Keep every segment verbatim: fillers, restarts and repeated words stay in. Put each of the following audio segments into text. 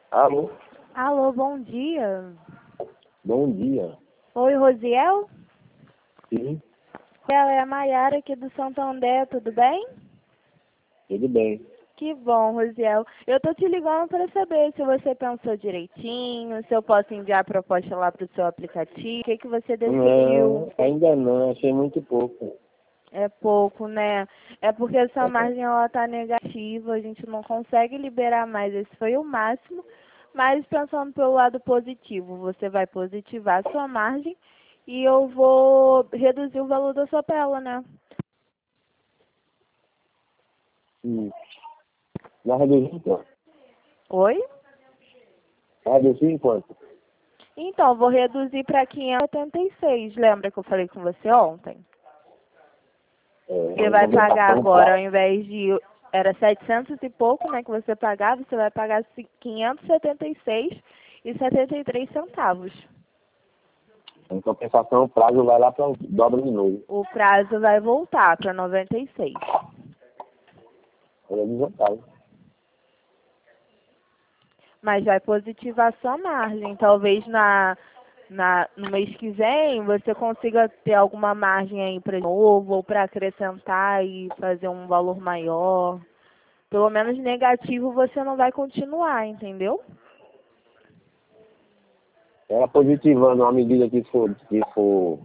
Alô? Alô, bom dia. Bom dia. Oi, Rosiel? Sim, Ela é a Maiara aqui do Santander, tudo bem? tudo bem. Que bom, Rosiel. Eu tô te ligando para saber se você pensou direitinho, se eu posso enviar a proposta lá pro seu aplicativo, o que que você decidiu? Não, ainda não, achei muito pouco. É pouco, né? É porque essa margem ela tá negativa, a gente não consegue liberar mais, esse foi o máximo. Mas pensando pelo lado positivo, você vai positivar a sua margem e eu vou reduzir o valor da sua tela, né? Hum. Vai reduzir em quanto? Oi? Vai reduzir em quanto? Então, vou reduzir para quinhentos e setenta e seis. Lembra que eu falei com você ontem? É, Você a vai pagar implementação agora, ao pra... invés de... Era setecentos e pouco, né, que você pagava, você vai pagar quinhentos e setenta e seis e setenta e três centavos. Em compensação, o prazo vai lá para o dobro de novo. O prazo vai voltar para noventa e seis. Aí é desvantagem. Mas vai positivar sua margem. Talvez na, na, no mês que vem você consiga ter alguma margem aí para novo ou para acrescentar e fazer um valor maior. Pelo menos negativo você não vai continuar, entendeu? Ela positivando à medida que for, que for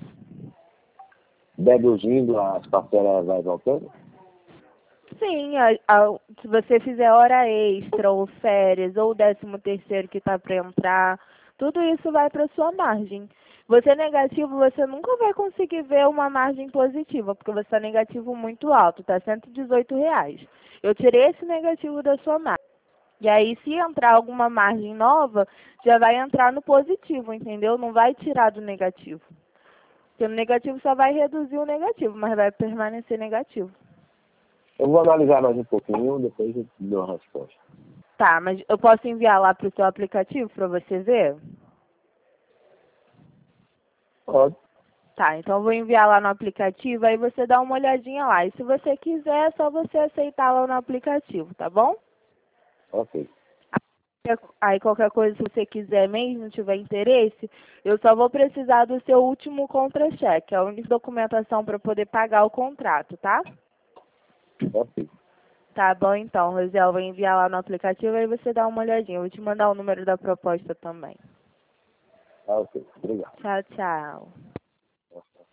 deduzindo, as parcelas vai voltando. Sim, a, a, se você fizer hora extra, ou férias, ou décimo terceiro que está para entrar, tudo isso vai para sua margem. Você negativo, você nunca vai conseguir ver uma margem positiva, porque você está negativo muito alto, está cento e dezoito reais. Eu tirei esse negativo da sua margem. E aí, se entrar alguma margem nova, já vai entrar no positivo, entendeu? Não vai tirar do negativo. Porque no negativo só vai reduzir o negativo, mas vai permanecer negativo. Eu vou analisar mais um pouquinho, depois eu dou uma resposta. Tá, mas eu posso enviar lá pro seu aplicativo para você ver? Pode. Tá, então eu vou enviar lá no aplicativo, aí você dá uma olhadinha lá. E se você quiser, é só você aceitar lá no aplicativo, tá bom? Ok. Aí qualquer coisa, se você quiser mesmo, tiver interesse, eu só vou precisar do seu último contra-cheque, a única documentação para poder pagar o contrato, tá? Ok. Tá bom então, Rosiel, eu vou enviar lá no aplicativo, aí você dá uma olhadinha. Eu vou te mandar o número da proposta também. Tá ok. Obrigado. Tchau, tchau.